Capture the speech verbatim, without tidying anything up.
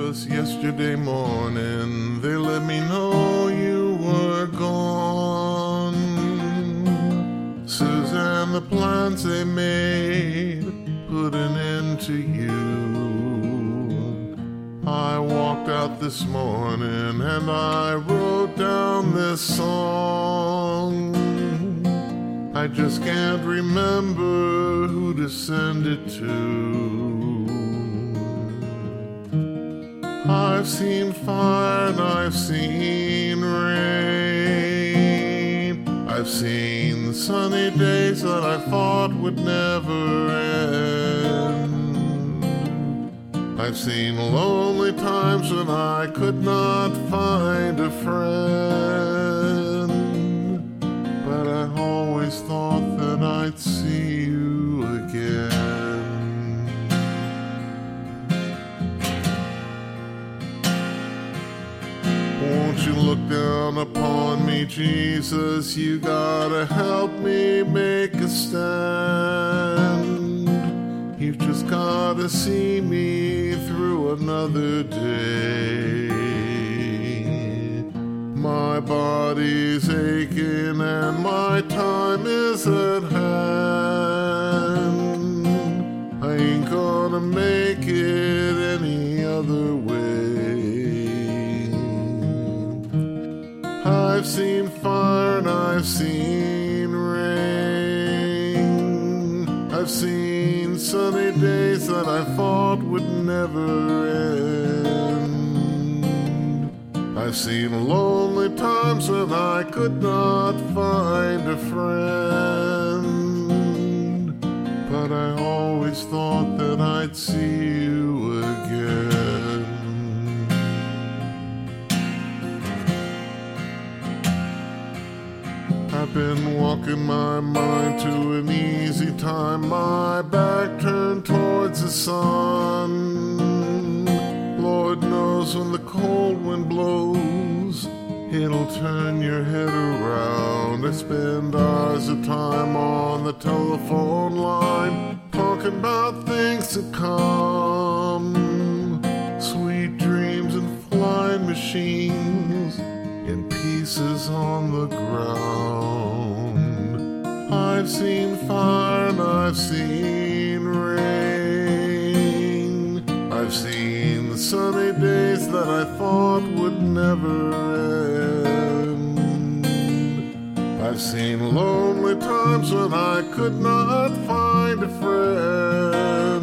was yesterday morning. They let me know you were gone. Suzanne, the plans they made put an end to you. I walked out this morning and I wrote down this song. I just can't remember who to send it to. I've seen fire and I've seen rain. I've seen sunny days that I thought would never end. I've seen lonely times when I could not find a friend. But I always thought that I'd see you again. Won't you look down upon me, Jesus? You gotta help me make a stand. You've just gotta see me through another day. My body's aching and my time is at hand. I ain't gonna make it any other way. I've seen fire and I've seen rain. I've seen sunny days that I thought would never end. I've seen lonely times when I could not find a friend. But I always thought that I'd see you again. I've been walking my mind to an easy time, my back turned towards the sun. Lord knows when the cold wind blows, it'll turn your head around. I spend hours of time on the telephone line, talking about things to come. Sweet dreams and flying machines in pieces on the ground. I've seen fire and I've seen rain. I've seen the sunny days that I thought would never end. I've seen lonely times when I could not find a friend.